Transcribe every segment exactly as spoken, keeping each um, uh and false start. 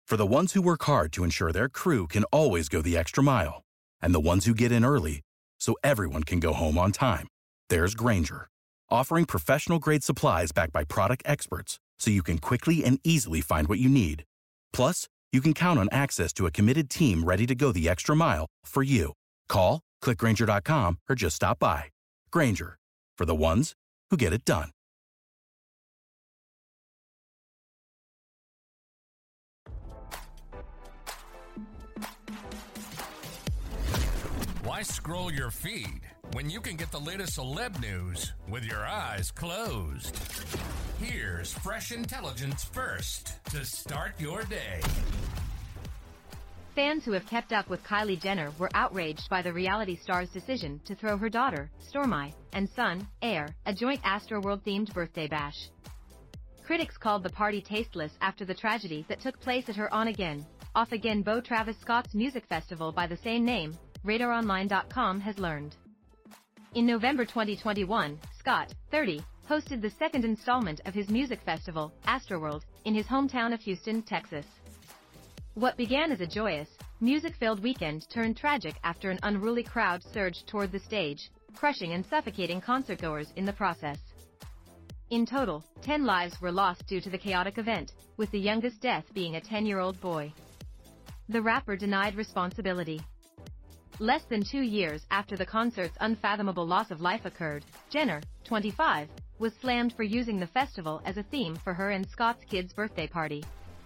For the ones who work hard to ensure their crew can always go the extra mile, and the ones who get in early so everyone can go home on time, there's Grainger, offering professional-grade supplies backed by product experts so you can quickly and easily find what you need. Plus, you can count on access to a committed team ready to go the extra mile for you. Call, click Grainger dot com, or just stop by. Grainger, for the ones who get it done. Why scroll your feed when you can get the latest celeb news with your eyes closed? Here's fresh intelligence first to start your day. Fans who have kept up with Kylie Jenner were outraged by the reality star's decision to throw her daughter, Stormi, and son, Air, a joint Astroworld-themed birthday bash. Critics called the party tasteless after the tragedy that took place at her on-again, off-again Beau Travis Scott's music festival by the same name, Radar Online dot com has learned. In November twenty twenty-one, Scott, thirty, hosted the second installment of his music festival, Astroworld, in his hometown of Houston, Texas. What began as a joyous, music-filled weekend turned tragic after an unruly crowd surged toward the stage, crushing and suffocating concertgoers in the process. In total, ten lives were lost due to the chaotic event, with the youngest death being a ten-year-old boy. The rapper denied responsibility. Less than two years after the concert's unfathomable loss of life occurred, Jenner, twenty-five, was slammed for using the festival as a theme for her and Scott's kid's birthday party.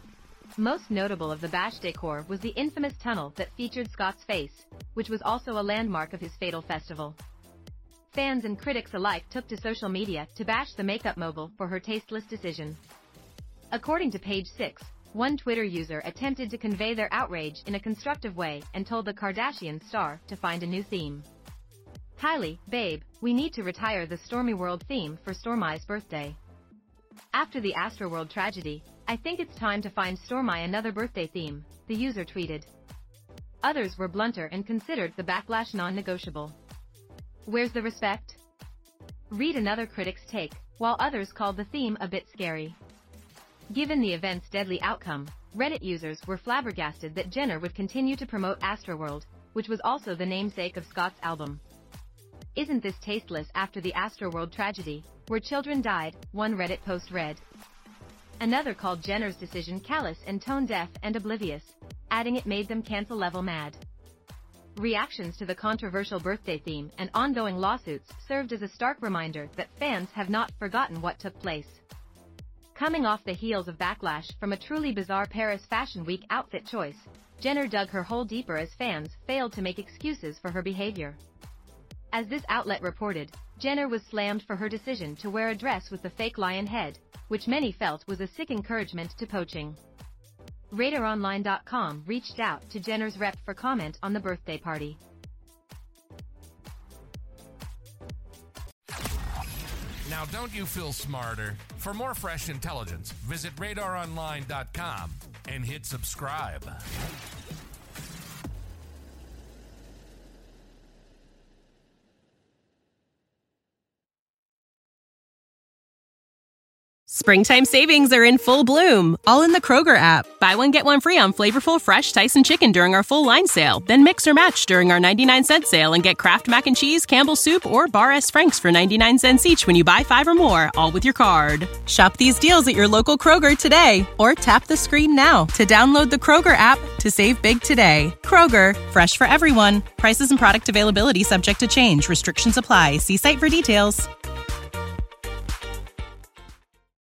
Most notable of the bash decor was the infamous tunnel that featured Scott's face, which was also a landmark of his fatal festival. Fans and critics alike took to social media to bash the makeup mogul for her tasteless decision. According to Page Six, one Twitter user attempted to convey their outrage in a constructive way and told the Kardashian star to find a new theme. Kylie, babe, we need to retire the Stormi World theme for Stormi's birthday. After the Astroworld tragedy, I think it's time to find Stormi another birthday theme, the user tweeted. Others were blunter and considered the backlash non-negotiable. Where's the respect? Read another critic's take, while others called the theme a bit scary. Given the event's deadly outcome, Reddit users were flabbergasted that Jenner would continue to promote Astroworld, which was also the namesake of Scott's album. Isn't this tasteless after the Astroworld tragedy, where children died, one Reddit post read. Another called Jenner's decision callous and tone-deaf and oblivious, adding it made them cancel-level mad. Reactions to the controversial birthday theme and ongoing lawsuits served as a stark reminder that fans have not forgotten what took place. Coming off the heels of backlash from a truly bizarre Paris Fashion Week outfit choice, Jenner dug her hole deeper as fans failed to make excuses for her behavior. As this outlet reported, Jenner was slammed for her decision to wear a dress with the fake lion head, which many felt was a sick encouragement to poaching. Radar Online dot com reached out to Jenner's rep for comment on the birthday party. Now don't you feel smarter? For more fresh intelligence, visit Radar Online dot com and hit subscribe. Springtime savings are in full bloom, all in the Kroger app. Buy one, get one free on flavorful, fresh Tyson chicken during our full line sale. Then mix or match during our ninety-nine cent sale and get Kraft Mac and Cheese, Campbell's Soup, or Bar S. Frank's for ninety-nine cents each when you buy five or more, all with your card. Shop these deals at your local Kroger today, or tap the screen now to download the Kroger app to save big today. Kroger, fresh for everyone. Prices and product availability subject to change. Restrictions apply. See site for details.